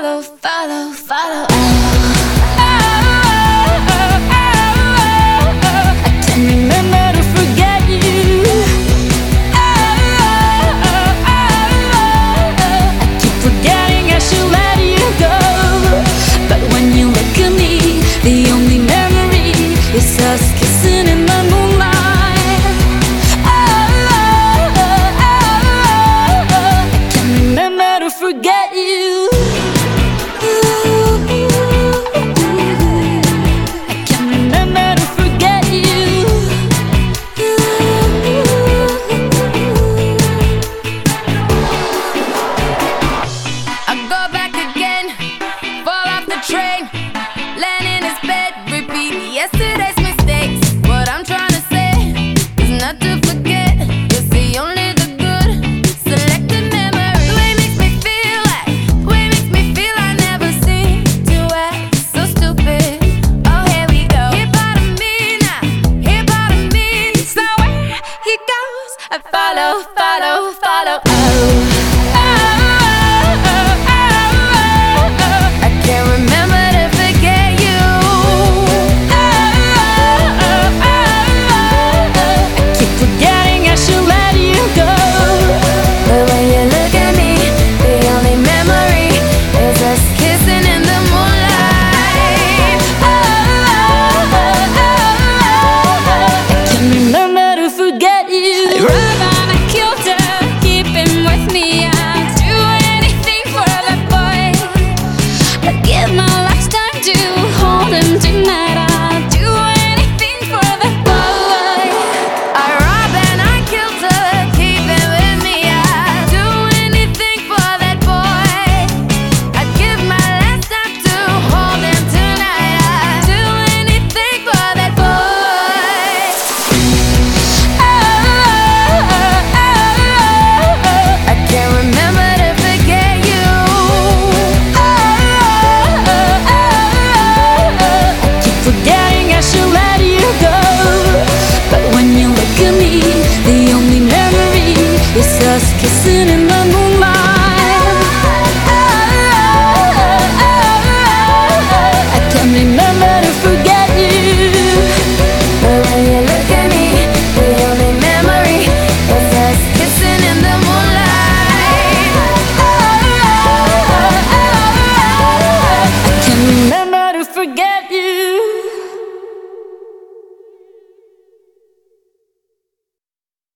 follow, follow, follow. I can't remember to forget you. I keep forgetting I should let you go. But when you look at me, the only memory is us kissing in the moonlight. I can't remember to forget you. Yesterday's mistakes, what I'm trying to say is not to forget. You'll see only the good, selected memories. The way it makes me feel like, the way it makes me feel I never seem to act so stupid. Oh, here we go. Here part of me now, here part of me. So where he goes, I follow, follow, follow. Oh. Forgetting I should let you go. But when you look at me, the only memory is us kissing in the moonlight. I can't remember to forget you. But when you look at me, the only memory is us kissing in the moonlight. I can't remember to forget.